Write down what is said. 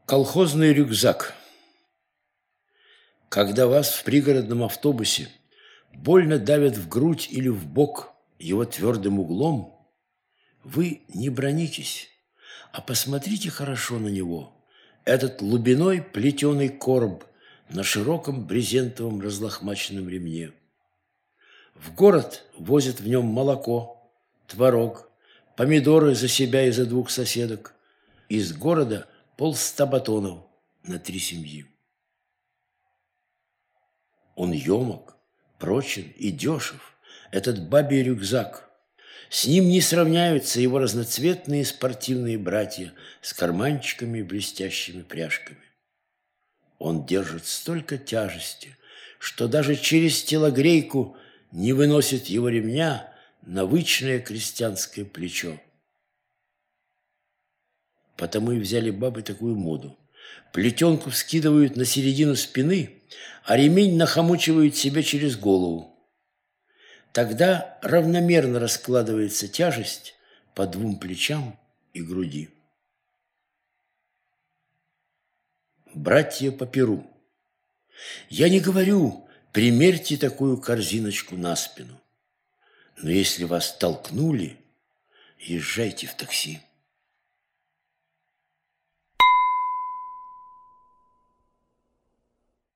Колхозный рюкзак. Когда вас в пригородном автобусе больно давят в грудь или в бок его твердым углом, вы не бронитесь, а посмотрите хорошо на него, этот глубиной плетеный короб на широком брезентовом разлохмаченном ремне. В город возят в нем молоко, творог, помидоры за себя и за двух соседок. Из города 100 батонов на 3 семьи. Он емок, прочен и дешев, этот бабий рюкзак. С ним не сравняются его разноцветные спортивные братья с карманчиками и блестящими пряжками. Он держит столько тяжести, что даже через телогрейку не выносит его ремня навычное крестьянское плечо. Потому и взяли бабы такую моду. Плетенку вскидывают на середину спины, а ремень нахомучивают себе через голову. Тогда равномерно раскладывается тяжесть по 2 плечам и груди. Братья по перу. Я не говорю, примерьте такую корзиночку на спину. Но если вас толкнули, езжайте в такси.